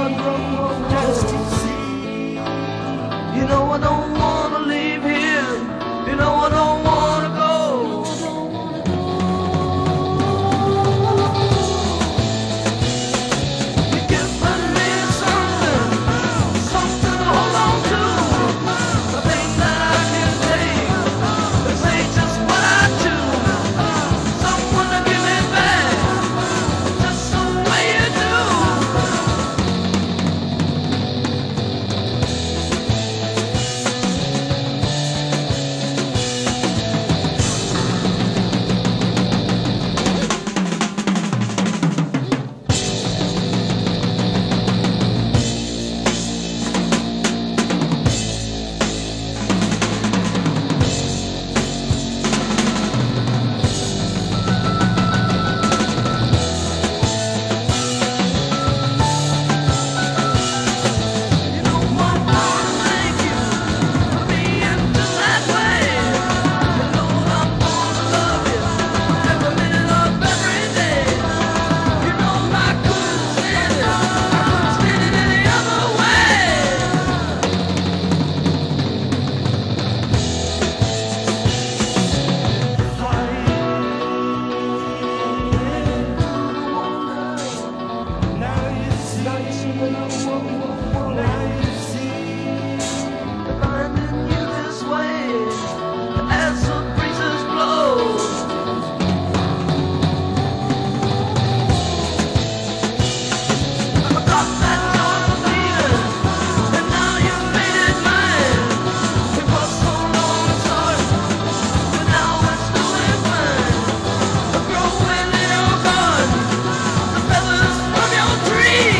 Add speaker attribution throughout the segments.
Speaker 1: just to see. You know I don't wanna leave here. You know I don't wanna go. You're giving me something, something to hold on to. A thing that I can take. This ain't just what I choose. Someone to give me back, just the way you do. You know I wanna thank you for being just that way. You know I'm gonna love you every minute of every day. You know I couldn't stand it. I couldn't stand it any other way. Now you see, finding you this way as the breezes blow. I forgot that joyful feeling, and now you made it mine. It was so long and sorry, but now it's doing fine. Growing in your garden, the feathers from your tree.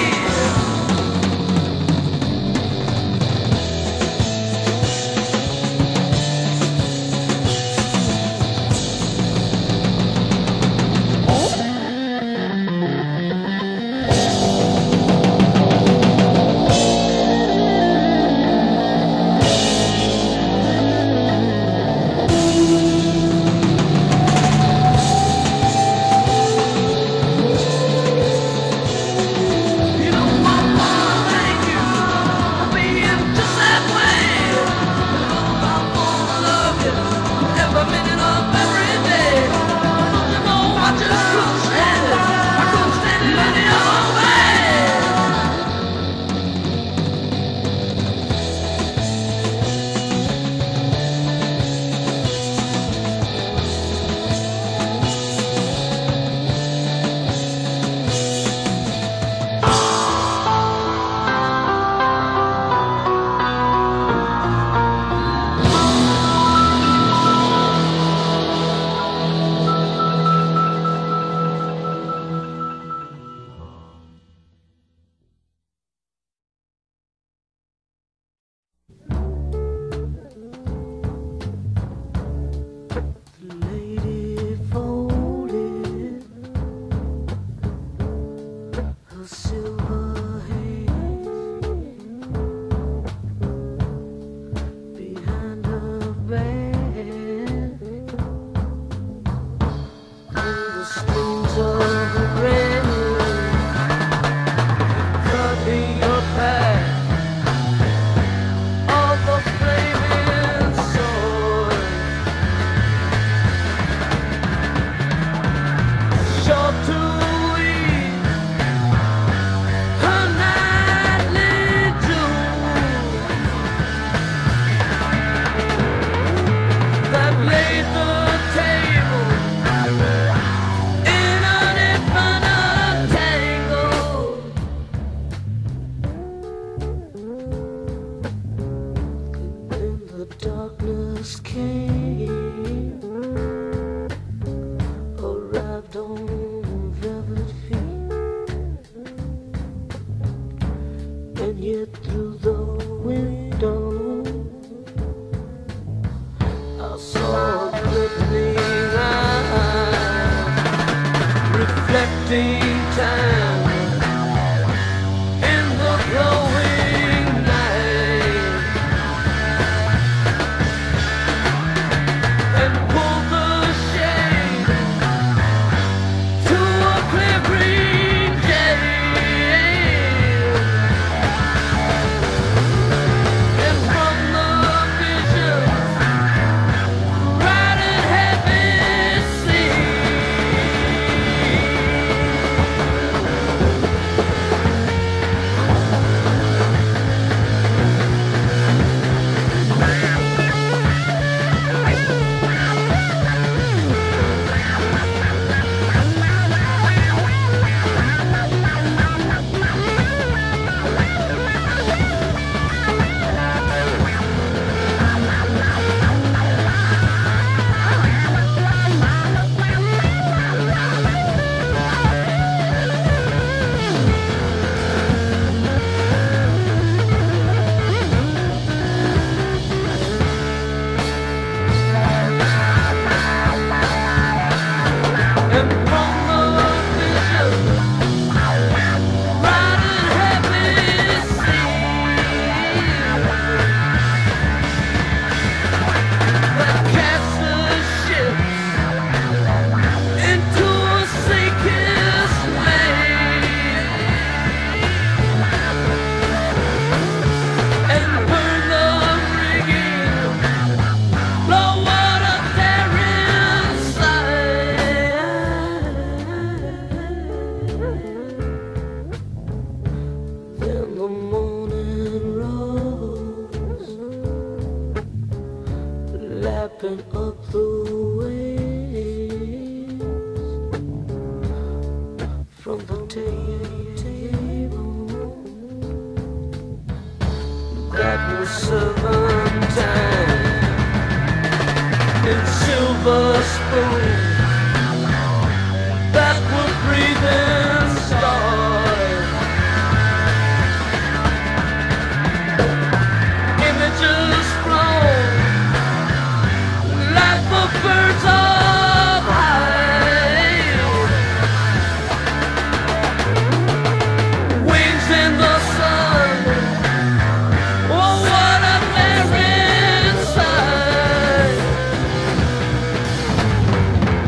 Speaker 1: You know I wanna thank you for being just that way. You know I wanna love you every minute of every day. You know I just couldn't stand it. I couldn't stand it any other way. The lady folded her silver hair behind her back, and the streams of rain cutting your path of the flaming sword. Sure to lead her nightly dew that laid the table in an infinite tangle. Then the darkness came, arrived on velvet feet, and yet through the window I saw a glittering eye reflecting time in the glowing night, and pulled the shade to a clear green jade. the morning rose, lapping up the waves from the table that was serving time in silver spoons that were breathing stars. Images flown like the birds of high, wings in the sun. Oh, what a merry sight!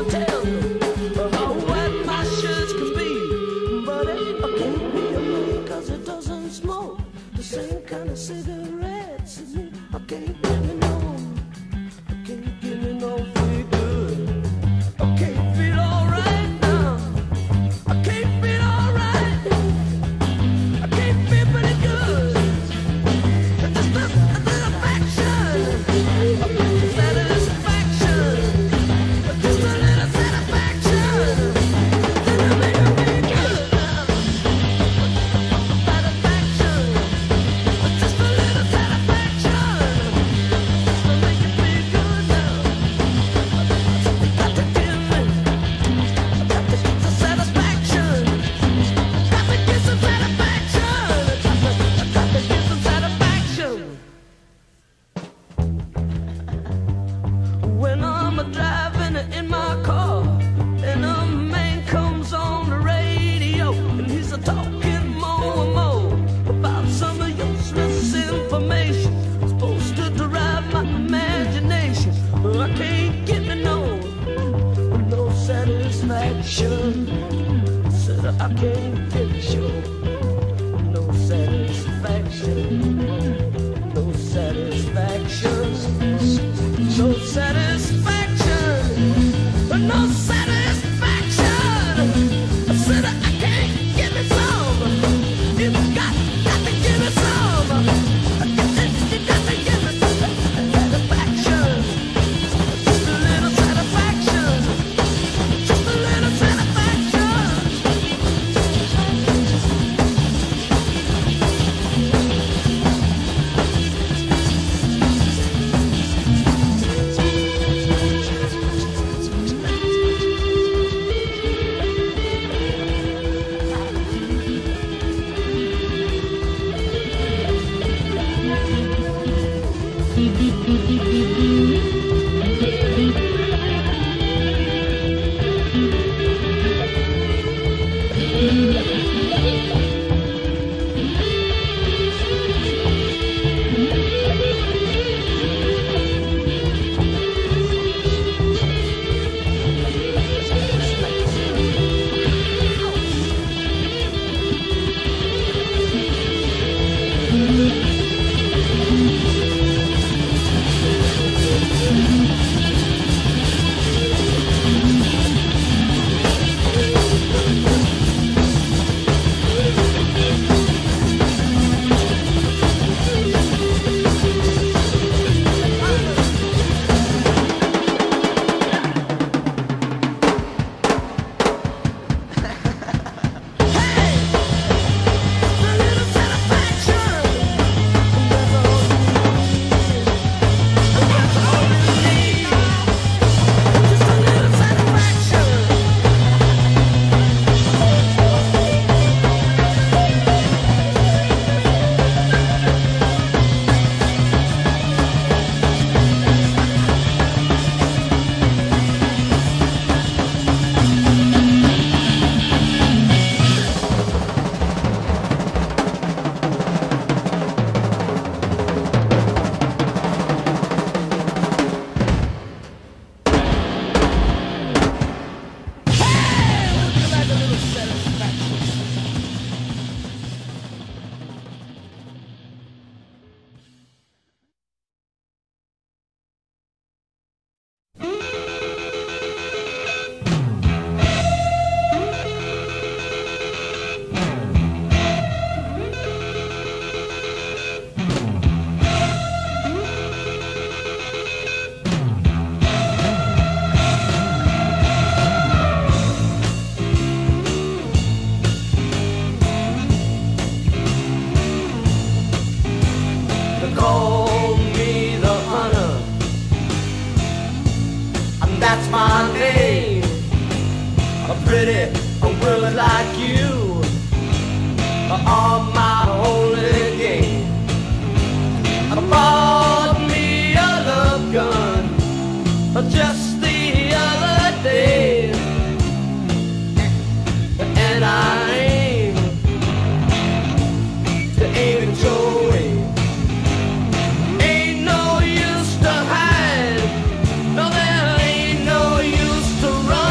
Speaker 1: tell how wet my shirts can be. But I can't be a man 'cause it doesn't smoke the same kind of cigarettes as me. I can't get me no, I can't get me no feel good. I can't feel alright now. I can't feel alright. I can't feel pretty good. Just a little affection, satisfaction. Just a little satisfaction. Then I make me good now. Satisfaction. Just a little satisfaction. Just to make it feel good now. Got to give me. Got to get some satisfaction. Got to get some satisfaction. Got to get some satisfaction. When I'm driving in my car and a man comes on the radio and he's talking more and more about some useless information supposed to drive my imagination. I can't get me no satisfaction. Said I can't get no satisfaction. No satisfaction. No satisfaction. No satisfaction. I said I can't give me some. You got to give me some. You got to give me some satisfaction. Just a little satisfaction. Just a little satisfaction.
Speaker 2: that's my name. A pretty woman like you are my only game. I bought me a love gun just the other day, and I aim to aim it your way. Ain't no use to hide, no there ain't no use to run.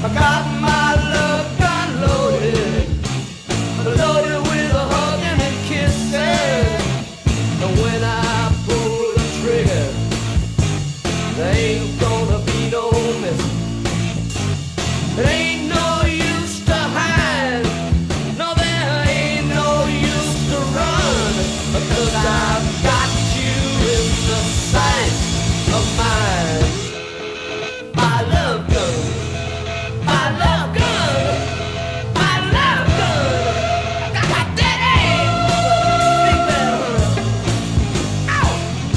Speaker 2: I got my love gun loaded, loaded with a hugging and kissing. And when I pull the trigger, there ain't gonna be no missing. It ain't no use to hide, no, there ain't no use to run, because I've got you in the sight of my love gun, my love gun, my love gun. I got that aim, big bell, ow.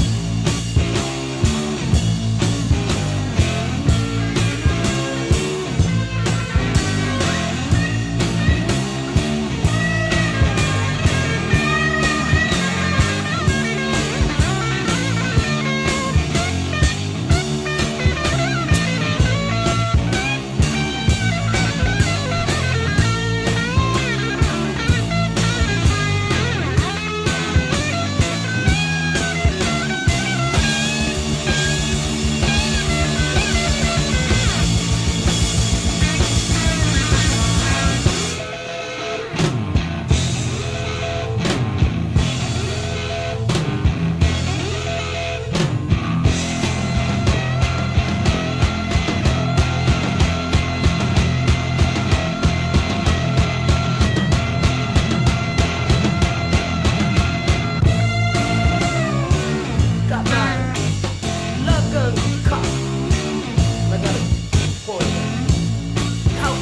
Speaker 2: Got my love gun cocked. I got it pointed out.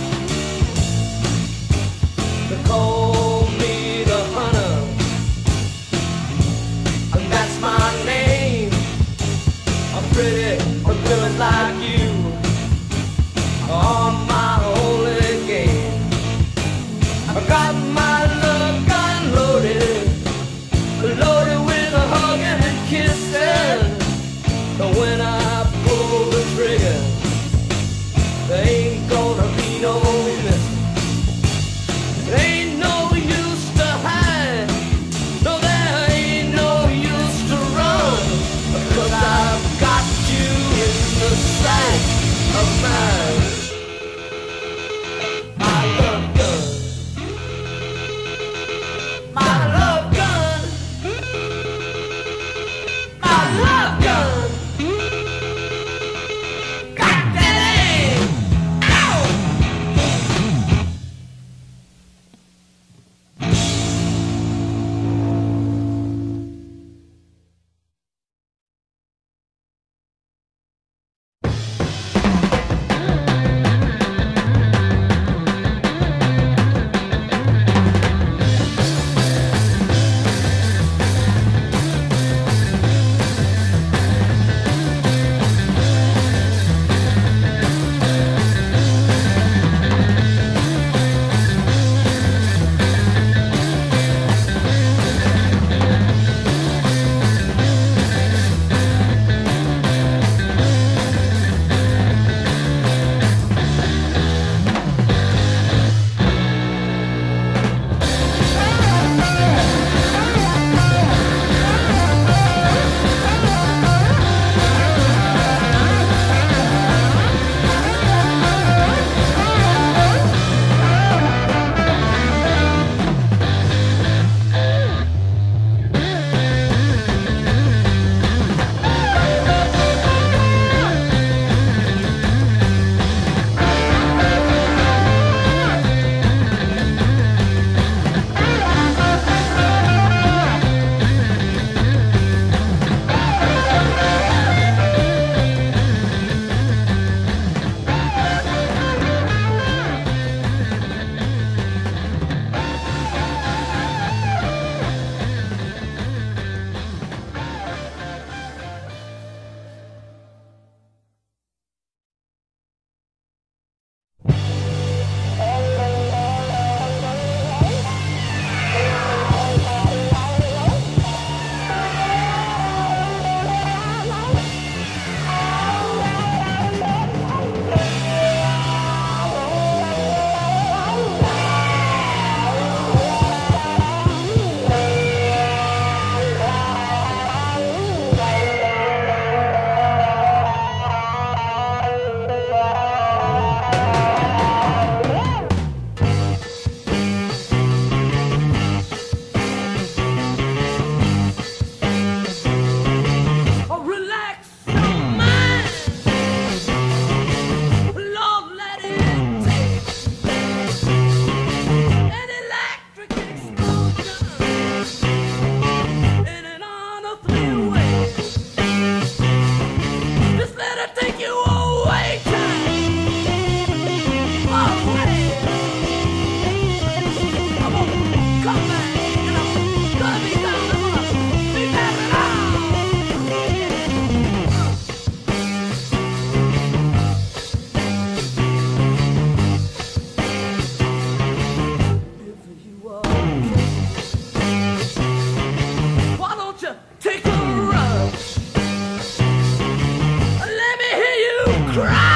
Speaker 2: They call me the hunter, and that's my name. I'm pretty women like you are my only game. I got my love gun loaded, loaded with a hugging and kissing. But when I pull the trigger, there ain't gonna be no missing. It ain't no use to hide, no, there ain't no use to run, because I've got you in the sight of my love gun, my love gun, my love gun. Got that aim, ow.
Speaker 1: cry.